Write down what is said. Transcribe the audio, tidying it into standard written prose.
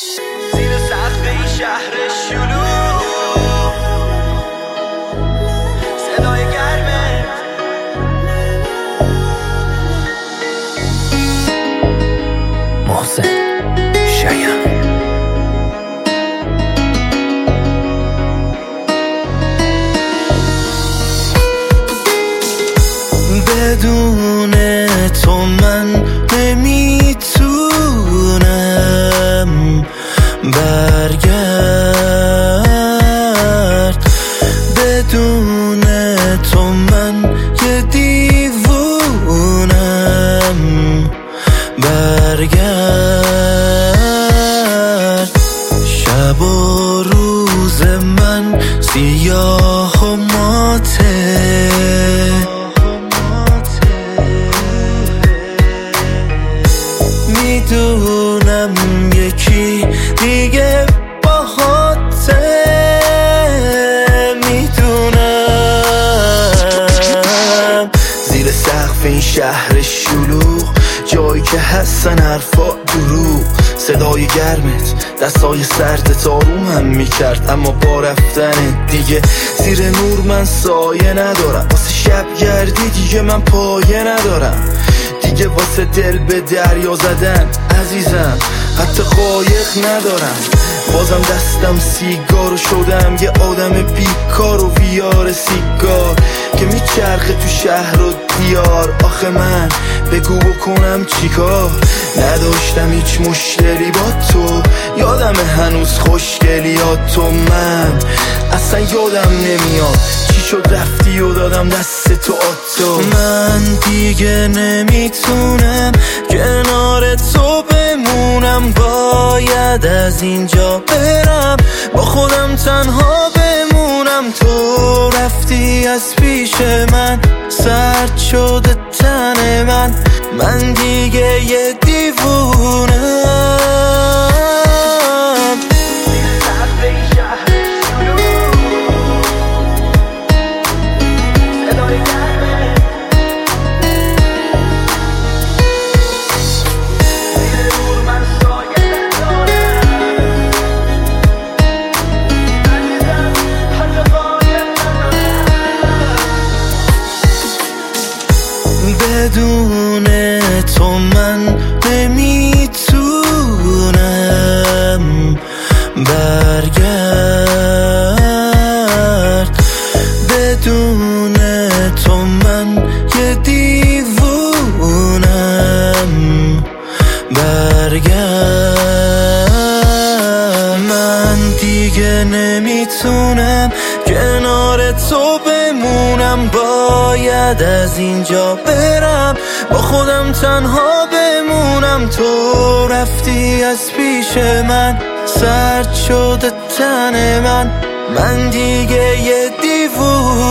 زیر سقف این شهر شلوغ صدای گرمه محسن شایان بدون تو من نمیتونم برگرد، بدون تو من یه دیوونم برگرد. شب و روز من سیاه و ماته، میدونم یکی دیگه باهاته، میدونم زیر سقف این شهر شلوغ جایی که هستن حرفا دروغ، صدای گرمت دستای سردت آرومم میکرد، اما با رفتن دیگه زیر نور من سایه ندارم، واسه شب گردی دیگه من پایه ندارم، دیگه واسه دل به دریا زدن عزیزم حتی قایق ندارم. بازم دستم سیگارو شدم یه آدم بیکار و ویار سیگار که میچرخه تو شهر و دیار. آخه من بگو بکنم چیکار، نداشتم هیچ مشکلی با تو، یادم هنوز خوشگلیات تو، من اصلا یادم نمیاد چی شد رفتی و دادم دست تو آتو. من دیگه نمیتونم کنار تو بمونم، باید از اینجا برم با خودم تنها بمونم. تو رفتی از پیش من، سرد شده تن من، من دیگه یه دیوونم. بدون تو من نمیتونم برگرد، بدون تو من یه دیوونم برگرد. من دیگه نمیتونم کنار تو بمونم، باید از اینجا برم با خودم تنها بمونم. تو رفتی از پیش من، سرد شده تن من، من دیگه یه دیوونم.